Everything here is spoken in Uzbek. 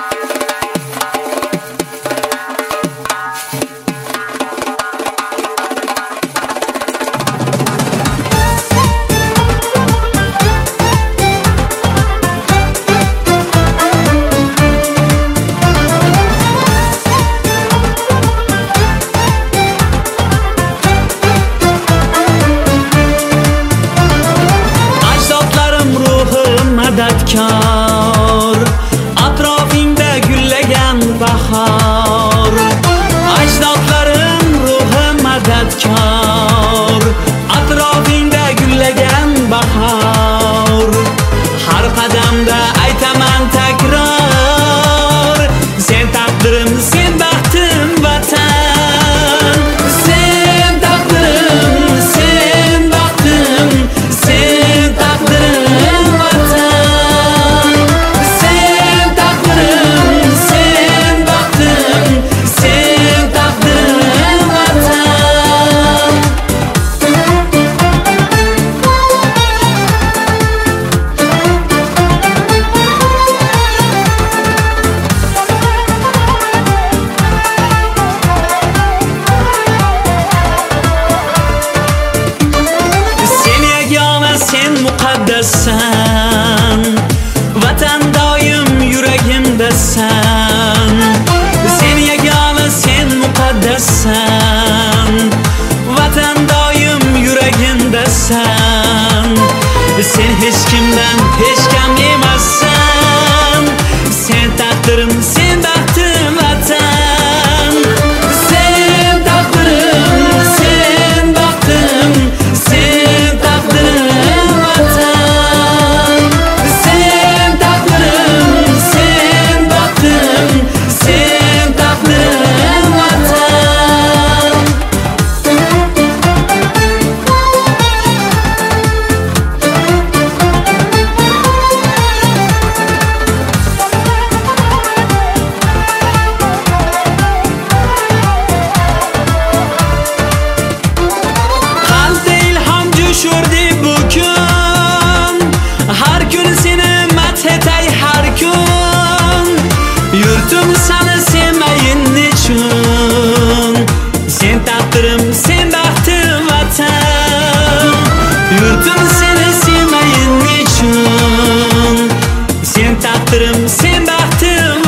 Madadkor atrofingda gullagan bahor, ajdodlarim ruhi madadkor atrofingda gullagan bahor. Har qadamda aytaman takror, sen taqdirim, sen baxtim vatan. Sen taqdirim, sen baxtim, sen taqdirim vatan. Sen taqdirim, sen baxtim, sen taqdirim vatan. Sen yagona, sen muqaddassan, vatan doim yuragimdasan. Sen yagona, sen muqaddassan, vatan doim yuragimdasan. Sen hech kimdan hech kam emassan, sen taqdirim, sen baxtim vatan. Sen taqdirim, sen baxtim, sen taqdirim vatan. Sen taqdirim, sen baxtim, sen taqdirim vatan. Qalbda ilhom jo'shurdi bugun, har kun seni madh etay har kun. Yurtim seni sevmayin nechun, sen taqdirim, sen baxtim vatan. Yurtim seni sevmayin nechun, sen taqdirim, sen baxtim